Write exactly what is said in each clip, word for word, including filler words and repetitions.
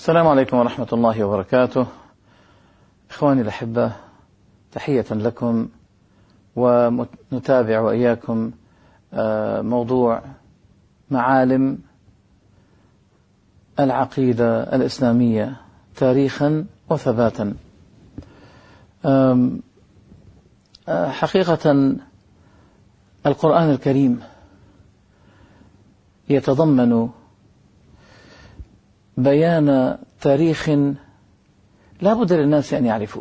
السلام عليكم ورحمة الله وبركاته. إخواني الأحبة، تحية لكم، ونتابع وإياكم موضوع معالم العقيدة الإسلامية تاريخا وثباتا. حقيقة القرآن الكريم يتضمن بيان تاريخ لا بد للناس أن يعرفوه،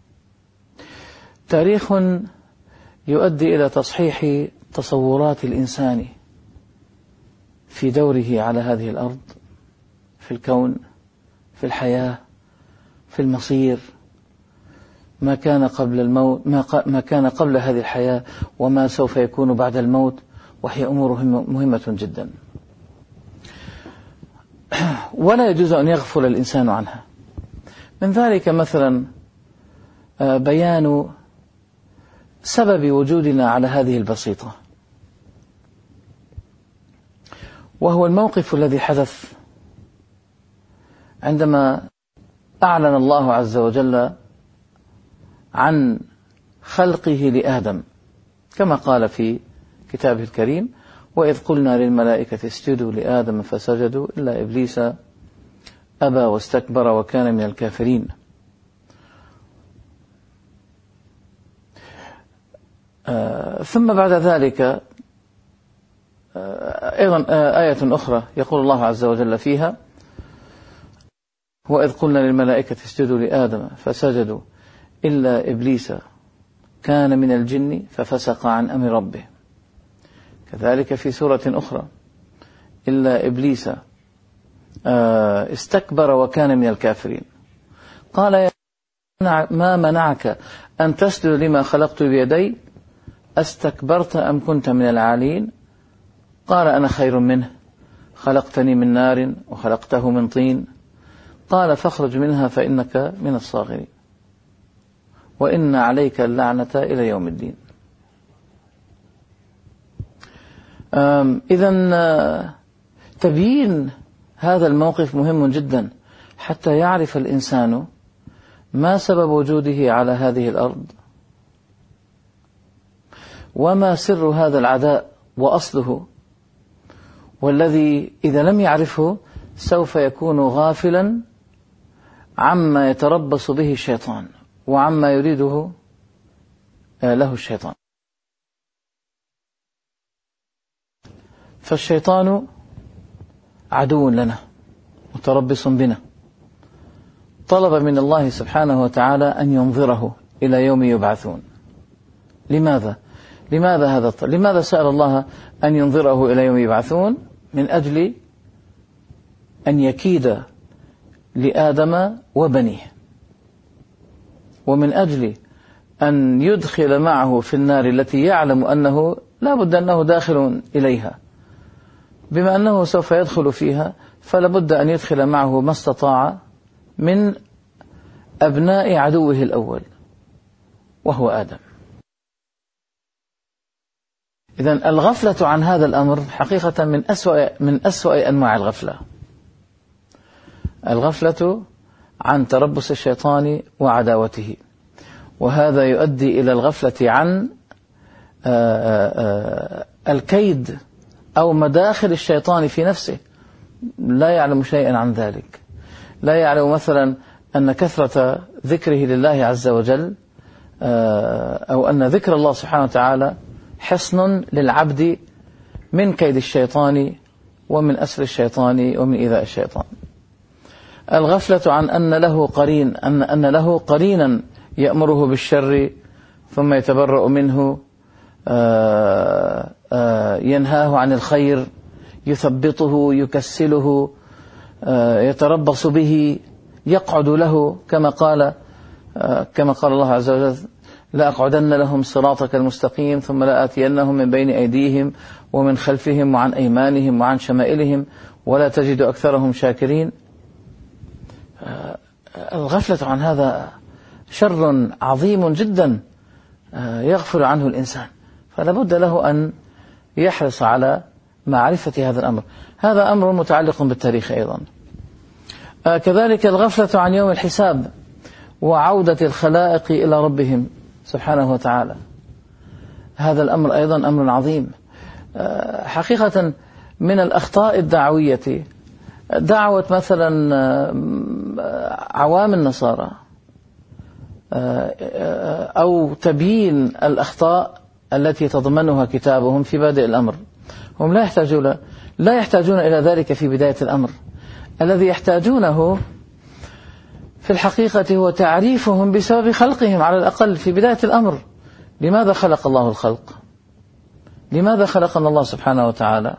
تاريخ يؤدي إلى تصحيح تصورات الإنسان في دوره على هذه الأرض، في الكون، في الحياة، في المصير، ما كان قبل الموت، ما كان قبل هذه الحياة، وما سوف يكون بعد الموت، وهي أمور مهمة جدا ولا يجوز أن يغفل الإنسان عنها. من ذلك مثلا بيان سبب وجودنا على هذه البسيطة، وهو الموقف الذي حدث عندما أعلن الله عز وجل عن خلقه لآدم، كما قال في كتابه الكريم: وإذ قلنا للملائكة اسجدوا لآدم فسجدوا إلا إبليس أبى واستكبر وكان من الكافرين. آه ثم بعد ذلك آه أيضا آه آية أخرى يقول الله عز وجل فيها: وإذ قلنا للملائكة اسجدوا لآدم فسجدوا إلا إبليس كان من الجن ففسق عن أمر ربه. كذلك في سورة أخرى: إلا إبليس استكبر وكان من الكافرين. قال: يا ما منعك أن تسجد لما خلقت بيدي استكبرت أم كنت من العالين؟ قال: أنا خير منه، خلقتني من نار وخلقته من طين. قال: فاخرج منها فإنك من الصاغرين، وإن عليك اللعنة إلى يوم الدين. إذن تبيين هذا الموقف مهم جدا حتى يعرف الإنسان ما سبب وجوده على هذه الأرض، وما سر هذا العداء وأصله، والذي إذا لم يعرفه سوف يكون غافلا عما يتربص به الشيطان وعما يريده له الشيطان. فالشيطان عدو لنا متربص بنا، طلب من الله سبحانه وتعالى أن ينظره إلى يوم يبعثون. لماذا؟ لماذا هذا الطلب؟ لماذا سأل الله أن ينظره إلى يوم يبعثون؟ من أجل أن يكيد لآدم وبنيه، ومن أجل أن يدخل معه في النار التي يعلم أنه لا بد أنه داخل إليها. بما أنه سوف يدخل فيها فلا بد أن يدخل معه ما استطاع من أبناء عدوه الأول وهو آدم. إذن الغفلة عن هذا الأمر حقيقة من أسوأ من أسوأ أنواع الغفلة، الغفلة عن تربص الشيطان وعداوته، وهذا يؤدي إلى الغفلة عن الكيد أو مداخل الشيطان في نفسه. لا يعلم شيئا عن ذلك، لا يعلم مثلا أن كثرة ذكره لله عز وجل أو أن ذكر الله سبحانه وتعالى حصن للعبد من كيد الشيطان ومن أسر الشيطان ومن إيذاء الشيطان. الغفلة عن أن له قرين، أن أن له قرينا يأمره بالشر ثم يتبرأ منه، آآ آآ ينهاه عن الخير، يثبطه، يكسله، يتربص به، يقعد له، كما قال كما قال الله عز وجل: لا أقعدن لهم صراطك المستقيم ثم لا آتينهم من بين أيديهم ومن خلفهم وعن أيمانهم وعن شمائلهم ولا تجد أكثرهم شاكرين. الغفلة عن هذا شر عظيم جدا يغفل عنه الإنسان، فلا بد له أن يحرص على معرفة هذا الأمر. هذا أمر متعلق بالتاريخ أيضا. كذلك الغفلة عن يوم الحساب وعودة الخلائق إلى ربهم سبحانه وتعالى، هذا الأمر أيضا أمر عظيم. حقيقة من الأخطاء الدعوية دعوة مثلا عوام النصارى أو تبيين الأخطاء التي تضمنها كتابهم في بادئ الأمر. هم لا يحتاجون لا يحتاجون إلى ذلك في بداية الأمر. الذي يحتاجونه في الحقيقة هو تعريفهم بسبب خلقهم على الأقل في بداية الأمر. لماذا خلق الله الخلق؟ لماذا خلقنا الله سبحانه وتعالى؟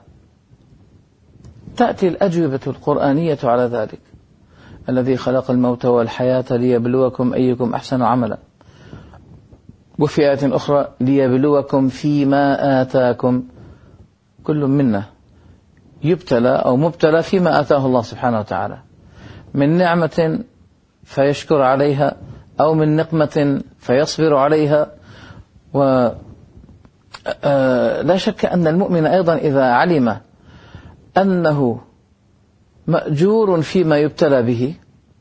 تأتي الأجوبة القرآنية على ذلك. الذي خلق الموت والحياة ليبلوكم أيكم أحسن عملا، وفي آية أخرى ليبلوكم فيما آتاكم. كل منا يبتلى أو مبتلى فيما آتاه الله سبحانه وتعالى من نعمة فيشكر عليها أو من نقمة فيصبر عليها. ولا شك أن المؤمن أيضا إذا علم أنه مأجور فيما يبتلى به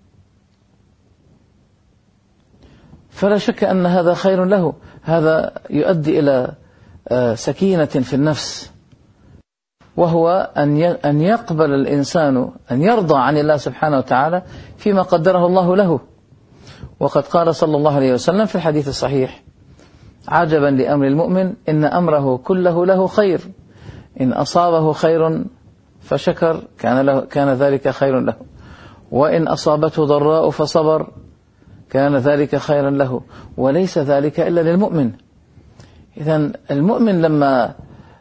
فلا شك أن هذا خير له. هذا يؤدي إلى سكينة في النفس، وهو أن يقبل الإنسان أن يرضى عن الله سبحانه وتعالى فيما قدره الله له. وقد قال صلى الله عليه وسلم في الحديث الصحيح: عجبا لأمر المؤمن إن أمره كله له خير، إن أصابه خير فشكر كان, له كان ذلك خير له، وإن أصابته ضراء فصبر كان ذلك خيرا له، وليس ذلك إلا للمؤمن. إذن المؤمن لما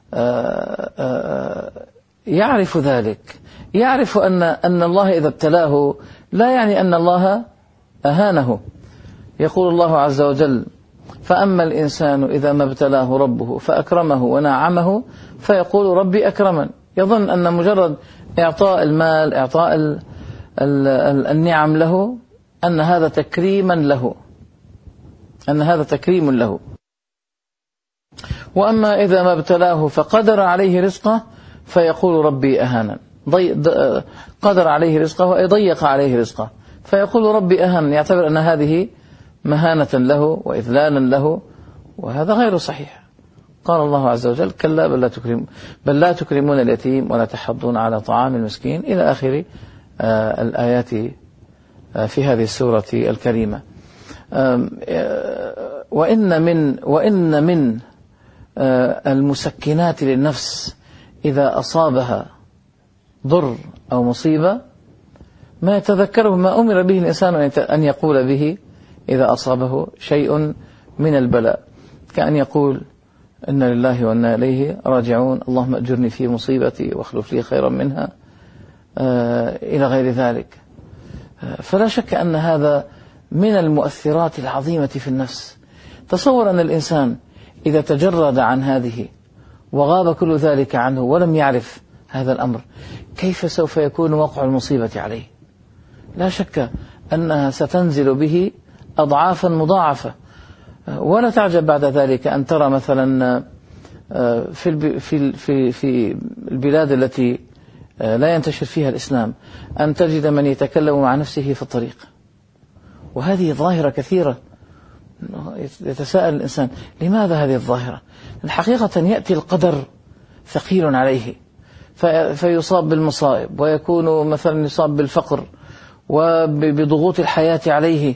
يعرف ذلك يعرف أن أن الله إذا ابتلاه لا يعني أن الله أهانه. يقول الله عز وجل: فأما الإنسان إذا ما ابتلاه ربه فأكرمه ونعمه فيقول ربي أكرمن. يظن أن مجرد إعطاء المال، إعطاء ال ال ال النعم له، أن هذا تكريما له، أن هذا تكريم له. وأما إذا ما ابتلاه فقدر عليه رزقه فيقول ربي أهانا. قدر عليه رزقه وضيق عليه رزقه فيقول ربي أهانا، يعتبر أن هذه مهانة له وإذلالا له، وهذا غير صحيح. قال الله عز وجل: كلا بل لا تكرم بل لا تكرمون اليتيم ولا تحضون على طعام المسكين، إلى آخر آه الآيات آه في هذه السورة الكريمة. آه وإن من وإن من آه المسكنات للنفس إذا أصابها ضر أو مصيبة ما يتذكره ما أمر به الإنسان أن يقول به إذا أصابه شيء من البلاء، كأن يقول: إن لله وإنا إليه راجعون، اللهم أجرني في مصيبتي واخلف لي خيرا منها، آه إلى غير ذلك. آه فلا شك أن هذا من المؤثرات العظيمة في النفس. تصور أن الإنسان إذا تجرد عن هذه وغاب كل ذلك عنه ولم يعرف هذا الأمر، كيف سوف يكون وقع المصيبة عليه؟ لا شك أنها ستنزل به أضعافا مضاعفة. ولا تعجب بعد ذلك أن ترى مثلا في في في البلاد التي لا ينتشر فيها الإسلام أن تجد من يتكلم مع نفسه في الطريق، وهذه ظاهرة كثيرة. يتساءل الإنسان: لماذا هذه الظاهرة؟ الحقيقة يأتي القدر ثقيل عليه فيصاب بالمصائب، ويكون مثلا يصاب بالفقر وبضغوط الحياة عليه،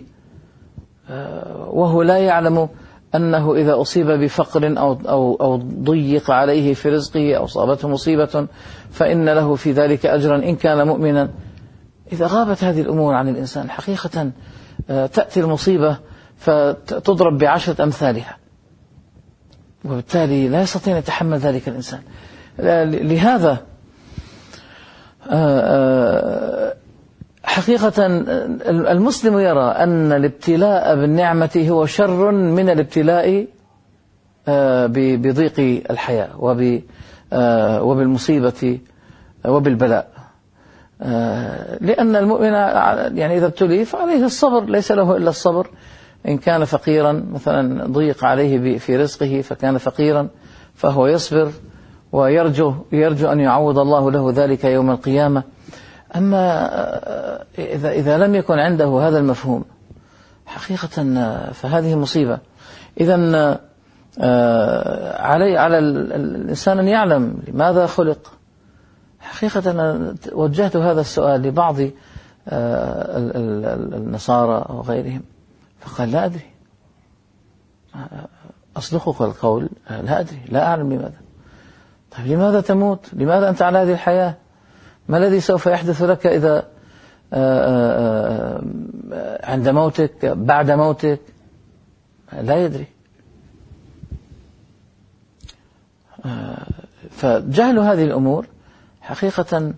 وهو لا يعلم أنه إذا أصيب بفقر أو, أو, أو ضيق عليه في رزقه أو أصابته مصيبة فإن له في ذلك أجرا إن كان مؤمنا. إذا غابت هذه الأمور عن الإنسان حقيقة تأتي المصيبة فتضرب بعشرة أمثالها، وبالتالي لا يستطيع أن يتحمل ذلك الإنسان. لهذا حقيقة المسلم يرى أن الابتلاء بالنعمة هو شر من الابتلاء بضيق الحياة وبالمصيبة وبالبلاء، لأن المؤمن يعني إذا ابتلي فعليه الصبر، ليس له إلا الصبر. إن كان فقيرا مثلا ضيق عليه في رزقه فكان فقيرا فهو يصبر ويرجو يرجو أن يعوض الله له ذلك يوم القيامة. أما إذا إذا لم يكن عنده هذا المفهوم حقيقة فهذه مصيبة. إذن علي على الإنسان أن يعلم لماذا خلق. حقيقة أنا وجهت هذا السؤال لبعض النصارى وغيرهم فقال لا أدري، أصدقك القول لا أدري، لا أعلم لماذا. طيب لماذا تموت؟ لماذا أنت على هذه الحياة؟ ما الذي سوف يحدث لك إذا عند موتك بعد موتك؟ لا يدري. فجهل هذه الأمور حقيقة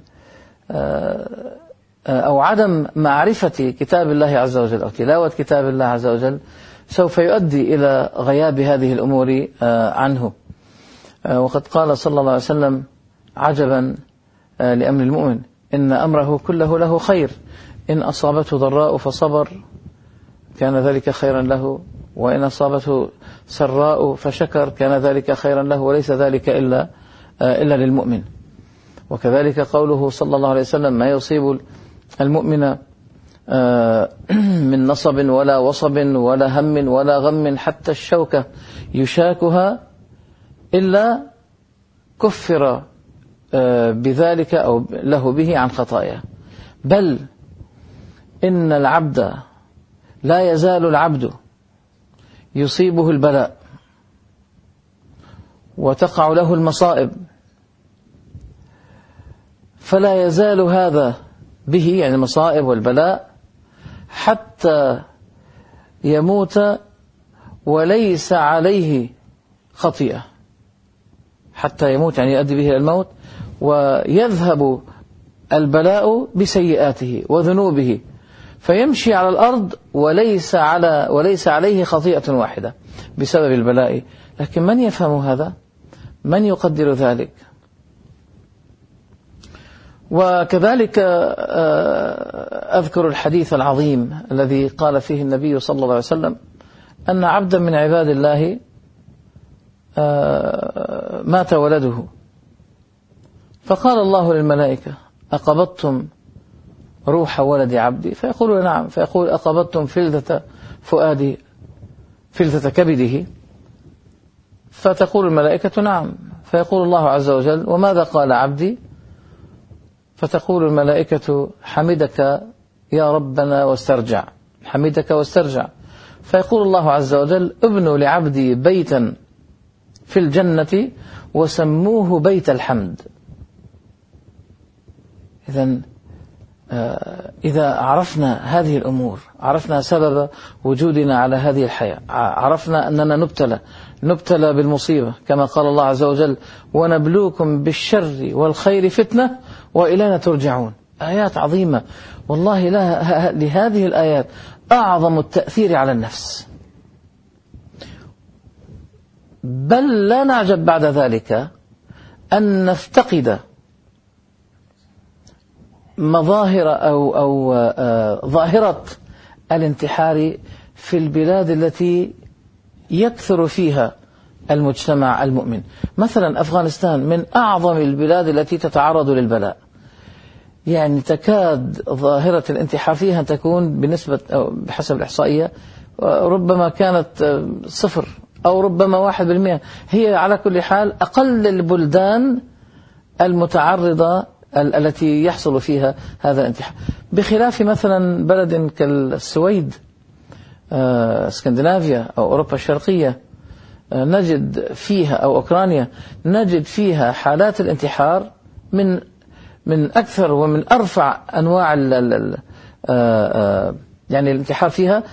أو عدم معرفة كتاب الله عز وجل أو تلاوة كتاب الله عز وجل سوف يؤدي إلى غياب هذه الأمور عنه. وقد قال صلى الله عليه وسلم عجبا لأمر المؤمن إن أمره كله له خير إن أصابته ضراء فصبر كان ذلك خيرا له وإن أصابته سراء فشكر كان ذلك خيرا له وليس ذلك إلا إلا للمؤمن. وكذلك قوله صلى الله عليه وسلم ما يصيب المؤمن من نصب ولا وصب ولا هم ولا غم حتى الشوكة يشاكها إلا كفر بذلك أو له به عن خطاياه. بل إن العبد لا يزال العبد يصيبه البلاء وتقع له المصائب فلا يزال هذا به يعني المصائب والبلاء حتى يموت وليس عليه خطيئة، حتى يموت يعني يؤدي به إلى الموت ويذهب البلاء بسيئاته وذنوبه فيمشي على الأرض وليس على وليس عليه خطيئة واحدة بسبب البلاء. لكن من يفهم هذا؟ من يقدر ذلك؟ وكذلك أذكر الحديث العظيم الذي قال فيه النبي صلى الله عليه وسلم أن عبدا من عباد الله مات ولده فقال الله للملائكة أقبضتم روح ولد عبدي؟ فيقول نعم. فيقول أقبضتم فلذة فؤادي فلذة كبده؟ فتقول الملائكة نعم. فيقول الله عز وجل وماذا قال عبدي؟ فتقول الملائكة حمدك يا ربنا واسترجع، حمدك واسترجع. فيقول الله عز وجل ابنوا لعبدي بيتا في الجنة وسموه بيت الحمد. إذن إذا عرفنا هذه الأمور عرفنا سبب وجودنا على هذه الحياة، عرفنا أننا نبتلى نبتلى بالمصيبة كما قال الله عز وجل ونبلوكم بالشر والخير فتنة وإلينا ترجعون. آيات عظيمة والله لها لهذه الآيات أعظم التأثير على النفس. بل لا نعجب بعد ذلك أن نفتقد مظاهر أو, أو ظاهرة الانتحار في البلاد التي يكثر فيها المجتمع المؤمن. مثلا أفغانستان من أعظم البلاد التي تتعرض للبلاء، يعني تكاد ظاهرة الانتحار فيها تكون بنسبة أو بحسب الإحصائية ربما كانت صفر أو ربما واحد بالمئة. هي على كل حال أقل البلدان المتعرضة التي يحصل فيها هذا الانتحار، بخلاف مثلا بلد كالسويد اسكندنافيا أو أوروبا الشرقية نجد فيها أو أوكرانيا نجد فيها حالات الانتحار من من أكثر ومن أرفع أنواع ال ال يعني الانتحار فيها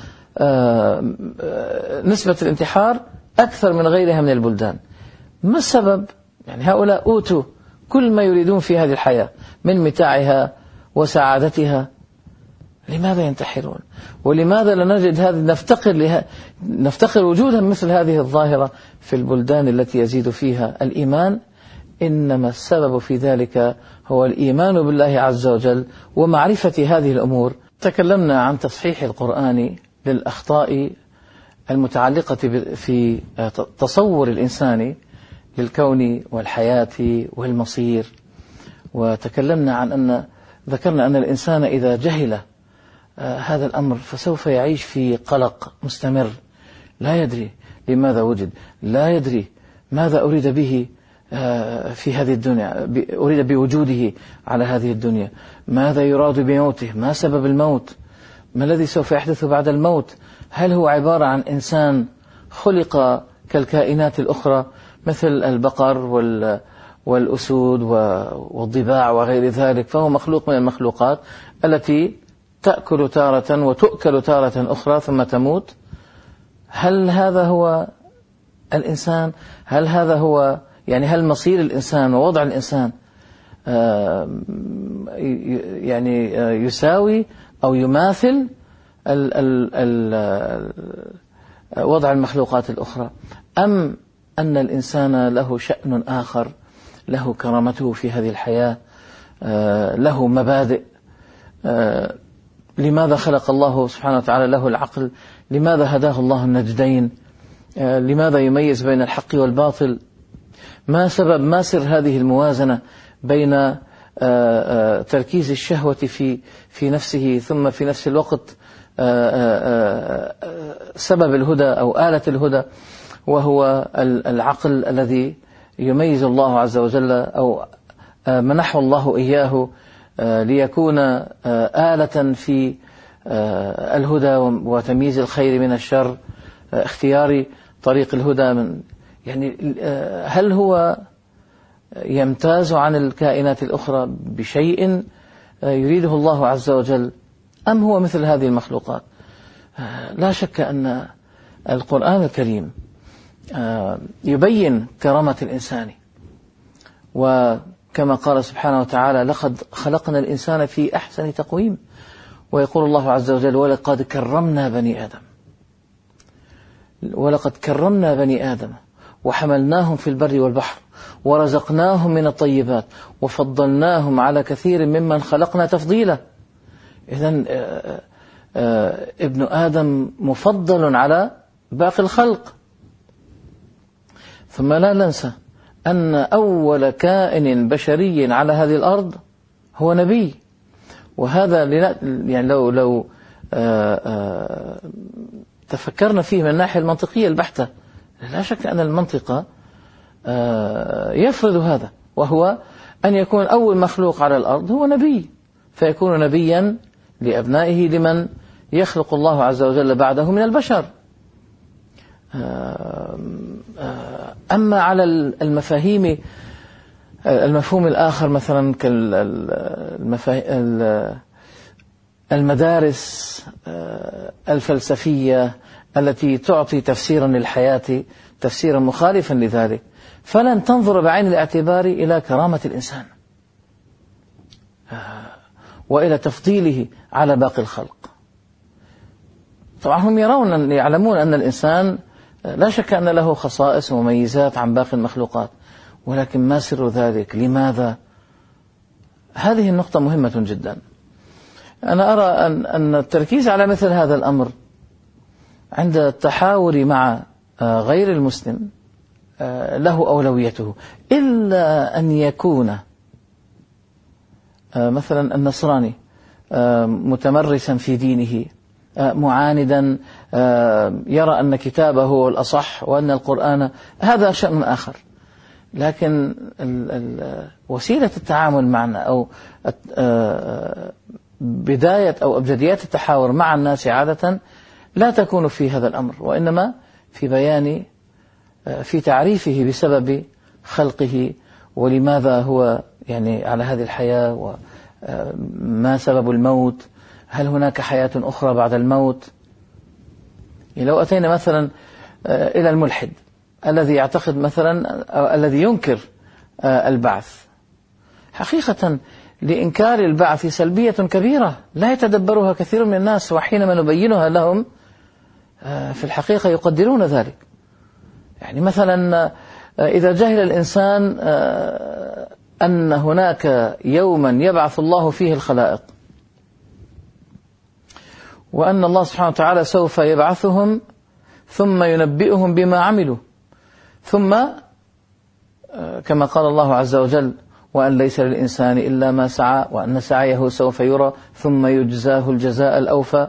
نسبة الانتحار أكثر من غيرها من البلدان. ما السبب؟ يعني هؤلاء أوتوا كل ما يريدون في هذه الحياة من متاعها وسعادتها، لماذا ينتحرون؟ ولماذا لا نجد هذا نفتقر لها نفتقر وجودها مثل هذه الظاهرة في البلدان التي يزيد فيها الإيمان؟ إنما السبب في ذلك هو الإيمان بالله عز وجل ومعرفة هذه الأمور. تكلمنا عن تصحيح القرآن للأخطاء المتعلقة في تصور الإنسان للكون والحياة والمصير، وتكلمنا عن أن ذكرنا أن الإنسان إذا جهل هذا الأمر فسوف يعيش في قلق مستمر، لا يدري لماذا وجد، لا يدري ماذا أريد به في هذه الدنيا، أريد بوجوده على هذه الدنيا، ماذا يراد بموته، ما سبب الموت، ما الذي سوف يحدث بعد الموت، هل هو عبارة عن إنسان خلق كالكائنات الأخرى مثل البقر والأسود والضباع وغير ذلك، فهو مخلوق من المخلوقات التي تأكل تارة وتؤكل تارة أخرى ثم تموت. هل هذا هو الإنسان؟ هل هذا هو يعني هل مصير الإنسان ووضع الإنسان يعني يساوي أو يماثل ال ال ال وضع المخلوقات الأخرى، أم أن الإنسان له شأن آخر، له كرامته في هذه الحياة، له مبادئ؟ لماذا خلق الله سبحانه وتعالى له العقل؟ لماذا هداه الله النجدين؟ لماذا يميز بين الحق والباطل؟ ما سبب ما سر هذه الموازنة بين تركيز الشهوة في في نفسه ثم في نفس الوقت سبب الهدى أو آلة الهدى وهو العقل الذي يميز الله عز وجل أو منحه الله إياه ليكون آلة في الهدى وتمييز الخير من الشر، اختيار طريق الهدى من يعني هل هو يمتاز عن الكائنات الأخرى بشيء يريده الله عز وجل، أم هو مثل هذه المخلوقات؟ لا شك أن القرآن الكريم يبين كرامة الإنسان، وكما قال سبحانه وتعالى لقد خلقنا الإنسان في أحسن تقويم، ويقول الله عز وجل ولقد كرمنا بني آدم، ولقد كرمنا بني آدم وحملناهم في البر والبحر ورزقناهم من الطيبات وفضلناهم على كثير ممن خلقنا تفضيلا. إذن ابن آدم مفضل على باقي الخلق. ثم لا ننسى أن أول كائن بشري على هذه الأرض هو نبي، وهذا يعني لو لو تفكرنا فيه من الناحية المنطقية البحتة لا شك أن المنطقة يفرض هذا، وهو أن يكون أول مخلوق على الأرض هو نبي، فيكون نبيا لأبنائه لمن يخلق الله عز وجل بعده من البشر. أما على المفاهيم المفهوم الآخر مثلا المدارس الفلسفية التي تعطي تفسيرا للحياة تفسيرا مخالفا لذلك، فلن تنظر بعين الاعتبار إلى كرامة الإنسان وإلى تفضيله على باقي الخلق. طبعا هم يرون يعلمون أن الإنسان لا شك أن له خصائص ومميزات عن باقي المخلوقات، ولكن ما سر ذلك؟ لماذا؟ هذه النقطة مهمة جدا. أنا أرى أن أن التركيز على مثل هذا الأمر عند التحاور مع غير المسلم له أولويته، إلا أن يكون مثلا النصراني متمرسا في دينه معاندا يرى أن كتابه هو الأصح وأن القرآن، هذا شأن آخر. لكن وسيلة التعامل معنا أو بداية أو أبجديات التحاور مع الناس عادة لا تكون في هذا الأمر، وإنما في بيان في تعريفه بسبب خلقه ولماذا هو يعني على هذه الحياة، وما سبب الموت، هل هناك حياة أخرى بعد الموت. لو أتينا مثلا إلى الملحد الذي يعتقد مثلا الذي ينكر البعث، حقيقة لإنكار البعث سلبية كبيرة لا يتدبرها كثير من الناس، وحينما نبينها لهم في الحقيقة يقدرون ذلك. يعني مثلا إذا جهل الإنسان أن هناك يوما يبعث الله فيه الخلائق، وأن الله سبحانه وتعالى سوف يبعثهم ثم ينبئهم بما عملوا، ثم كما قال الله عز وجل وأن ليس للإنسان إلا ما سعى وأن سعيه سوف يرى ثم يجزاه الجزاء الأوفى.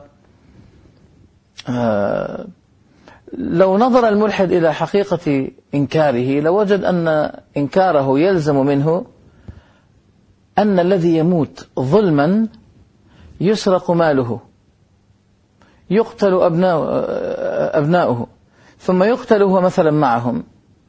آه لو نظر الملحد إلى حقيقة إنكاره لوجد أن إنكاره يلزم منه أن الذي يموت ظلما يسرق ماله، يقتل أبناؤه, أبناؤه ثم يقتل هو مثلا معهم،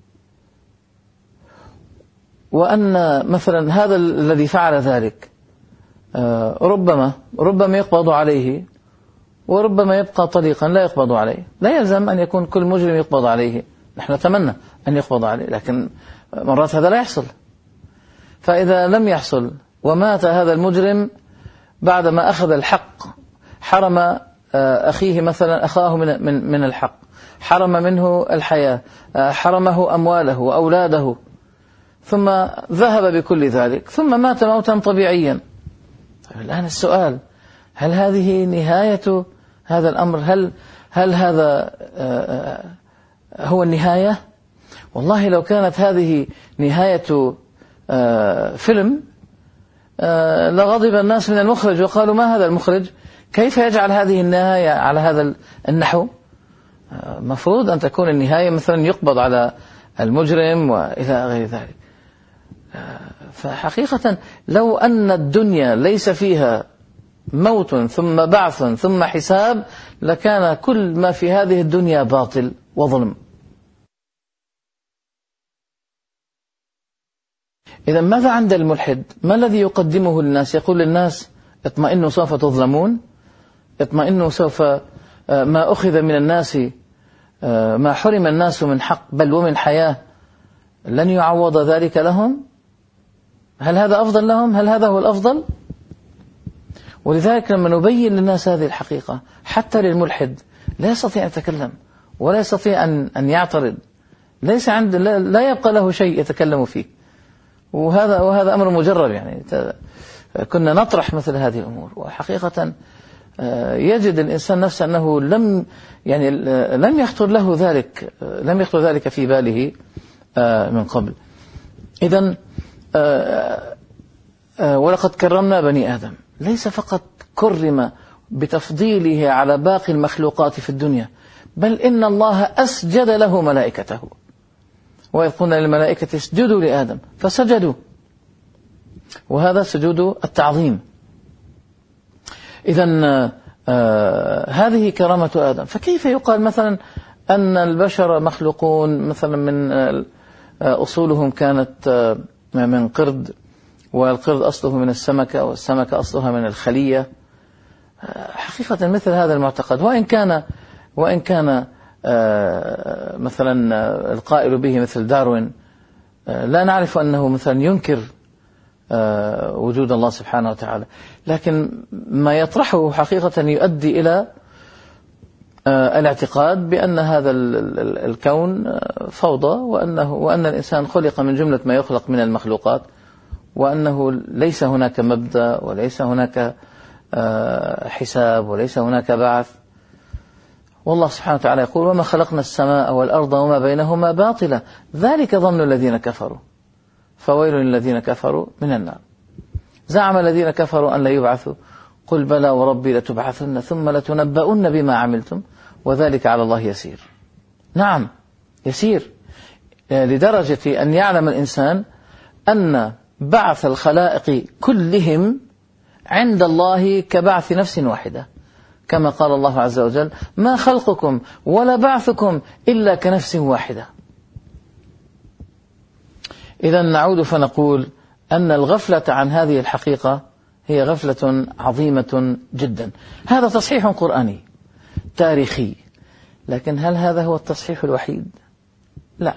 وأن مثلا هذا الذي فعل ذلك ربما ربما يقبض عليه وربما يبقى طليقا لا يقبض عليه. لا يلزم أن يكون كل مجرم يقبض عليه، نحن نتمنى أن يقبض عليه، لكن مرات هذا لا يحصل. فإذا لم يحصل ومات هذا المجرم بعدما أخذ الحق، حرم أخيه مثلا أخاه من من من الحق، حرم منه الحياة، حرمه أمواله وأولاده، ثم ذهب بكل ذلك ثم مات موتا طبيعيا. الآن السؤال، هل هذه نهاية هذا الأمر؟ هل هل هذا هو النهاية؟ والله لو كانت هذه نهاية فيلم لغضب الناس من المخرج وقالوا ما هذا المخرج، كيف يجعل هذه النهاية على هذا النحو؟ مفروض أن تكون النهاية مثلا يقبض على المجرم وإلى غير ذلك. فحقيقة لو أن الدنيا ليس فيها موت ثم بعث ثم حساب لكان كل ما في هذه الدنيا باطل وظلم. إذا ماذا عند الملحد؟ ما الذي يقدمه للناس؟ يقول للناس اطمئنوا سوف تظلمون، اطمئنوا سوف ما أخذ من الناس ما حرم الناس من حق بل ومن حياة لن يعوض ذلك لهم. هل هذا أفضل لهم؟ هل هذا هو الأفضل؟ ولذلك لما نبين للناس هذه الحقيقة حتى للملحد لا يستطيع أن يتكلم ولا يستطيع أن أن يعترض، ليس عند لا, لا يبقى له شيء يتكلم فيه. وهذا وهذا أمر مجرب، يعني كنا نطرح مثل هذه الأمور، وحقيقة يجد الإنسان نفسه أنه لم يعني لم يخطر له ذلك لم يخطر ذلك في باله من قبل. إذن ولقد كرمنا بني آدم، ليس فقط كرم بتفضيله على باقي المخلوقات في الدنيا، بل إن الله أسجد له ملائكته، وإذ قلنا للملائكة اسجدوا لآدم فسجدوا، وهذا سجود التعظيم. إذن آه هذه كرامة آدم. فكيف يقال مثلا أن البشر مخلوقون مثلا من آه أصولهم كانت آه من قرد، والقرد أصله من السمكة، والسمكة أصلها من الخلية؟ آه حقيقة مثل هذا المعتقد وإن كان وإن كان آه مثلا آه القائل به مثل داروين آه لا نعرف أنه مثلا ينكر آه وجود الله سبحانه وتعالى، لكن ما يطرحه حقيقة يؤدي إلى آه الاعتقاد بأن هذا الكون آه فوضى، وأنه وأن الإنسان خلق من جملة ما يخلق من المخلوقات، وأنه ليس هناك مبدأ وليس هناك آه حساب وليس هناك بعث. والله سبحانه وتعالى يقول وما خلقنا السماء والأرض وما بينهما باطلا ذلك ظن الذين كفروا فويل للذين كفروا من النار. زعم الذين كفروا أن لا يبعثوا قل بلى وربي لتبعثن ثم لتنبؤن بما عملتم وذلك على الله يسير. نعم يسير، لدرجة أن يعلم الإنسان أن بعث الخلائق كلهم عند الله كبعث نفس واحدة، كما قال الله عز وجل ما خلقكم ولا بعثكم إلا كنفس واحدة. إذا نعود فنقول أن الغفلة عن هذه الحقيقة هي غفلة عظيمة جدا. هذا تصحيح قرآني تاريخي، لكن هل هذا هو التصحيح الوحيد؟ لا.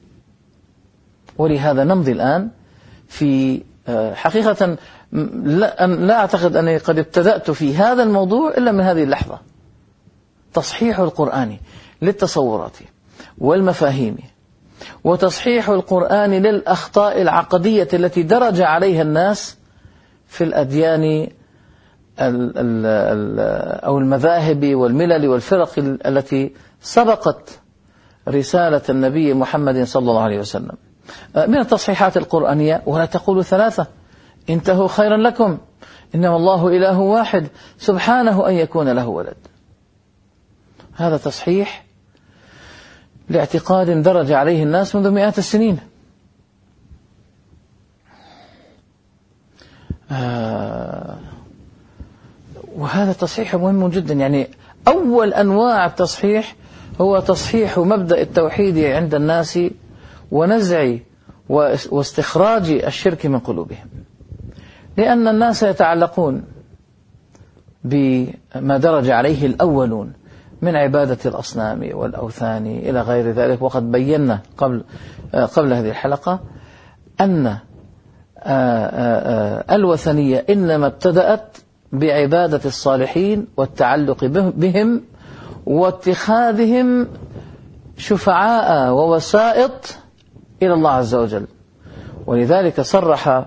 ولهذا نمضي الآن في حقيقة لا أعتقد أني قد ابتدأت في هذا الموضوع إلا من هذه اللحظة، تصحيح القرآن للتصورات والمفاهيم، وتصحيح القرآن للأخطاء العقدية التي درج عليها الناس في الأديان أو المذاهب والملل والفرق التي سبقت رسالة النبي محمد صلى الله عليه وسلم. من التصحيحات القرآنية: ولا تقولوا ثلاثة انتهوا خيرا لكم إنما الله إله واحد سبحانه أن يكون له ولد. هذا تصحيح لاعتقاد درج عليه الناس منذ مئات السنين. آه وهذا تصحيح مهم جدا. يعني أول أنواع التصحيح هو تصحيح مبدأ التوحيد عند الناس ونزع واستخراج الشرك من قلوبهم، لأن الناس يتعلقون بما درج عليه الأولون من عبادة الأصنام والأوثان إلى غير ذلك. وقد بينا قبل قبل هذه الحلقة أن الوثنية إنما ابتدأت بعبادة الصالحين والتعلق بهم واتخاذهم شفعاء ووسائط إلى الله عز وجل. ولذلك صرح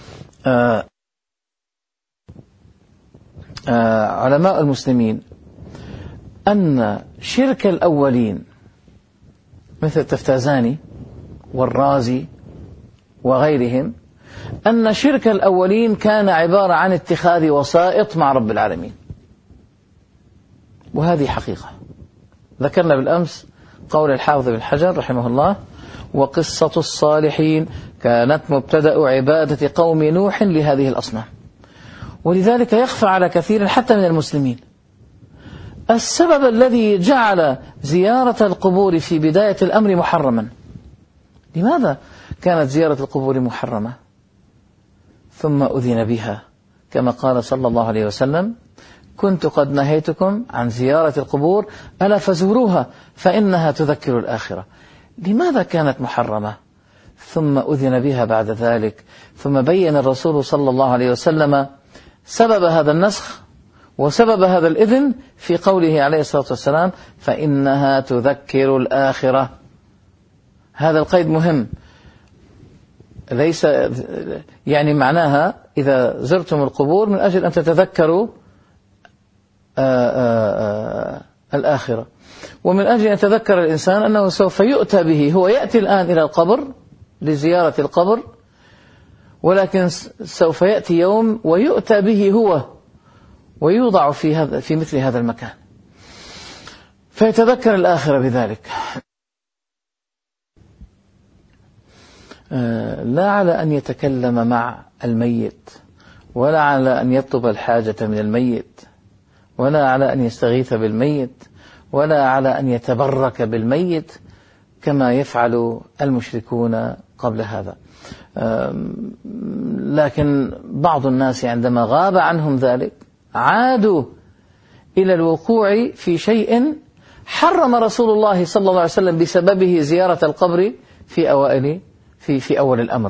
علماء المسلمين أن شرك الأولين مثل التفتازاني والرازي وغيرهم، أن شرك الأولين كان عبارة عن اتخاذ وسائط مع رب العالمين. وهذه حقيقة. ذكرنا بالأمس قول الحافظ بن حجر رحمه الله: وقصة الصالحين كانت مبتدأ عبادة قوم نوح لهذه الأصنام. ولذلك يخفى على كثير حتى من المسلمين السبب الذي جعل زيارة القبور في بداية الأمر محرما. لماذا كانت زيارة القبور محرمة ثم أذن بها؟ كما قال صلى الله عليه وسلم: كنت قد نهيتكم عن زيارة القبور ألا فزوروها فإنها تذكر الآخرة. لماذا كانت محرمة ثم أذن بها بعد ذلك؟ ثم بين الرسول صلى الله عليه وسلم سبب هذا النسخ وسبب هذا الإذن في قوله عليه الصلاة والسلام: فإنها تذكر الآخرة. هذا القيد مهم، ليس يعني معناها إذا زرتم القبور من أجل أن تتذكروا آآ آآ الآخرة، ومن أجل أن يتذكر الإنسان أنه سوف يؤتى به. هو يأتي الآن إلى القبر لزيارة القبر، ولكن سوف يأتي يوم ويؤتى به هو ويوضع في هذا في مثل هذا المكان، فيتذكر الآخرة بذلك. لا على أن يتكلم مع الميت، ولا على أن يطلب الحاجة من الميت، ولا على أن يستغيث بالميت، ولا على أن يتبرك بالميت كما يفعل المشركون قبل هذا. لكن بعض الناس عندما غاب عنهم ذلك عادوا إلى الوقوع في شيء حرم رسول الله صلى الله عليه وسلم بسببه زيارة القبر في أوائل في في أول الأمر.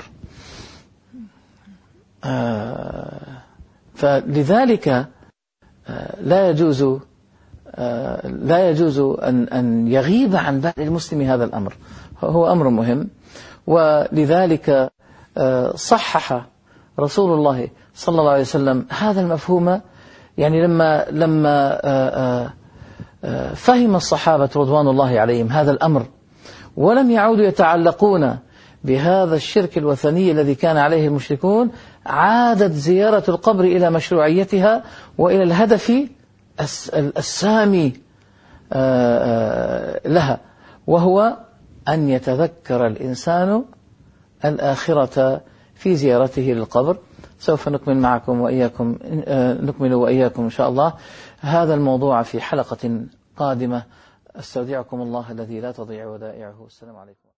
فلذلك لا يجوز لا يجوز أن أن يغيب عن بال المسلم هذا الأمر، هو أمر مهم. ولذلك صحح رسول الله صلى الله عليه وسلم هذا المفهوم. يعني لما لما فهم الصحابة رضوان الله عليهم هذا الأمر ولم يعودوا يتعلقون بهذا الشرك الوثني الذي كان عليه المشركون، عادت زيارة القبر إلى مشروعيتها وإلى الهدف السامي لها، وهو أن يتذكر الإنسان الآخرة في زيارته للقبر. سوف نكمل معكم وإياكم نكمل وإياكم إن شاء الله هذا الموضوع في حلقة قادمة. استودعكم الله الذي لا تضيع ودائعه. السلام عليكم.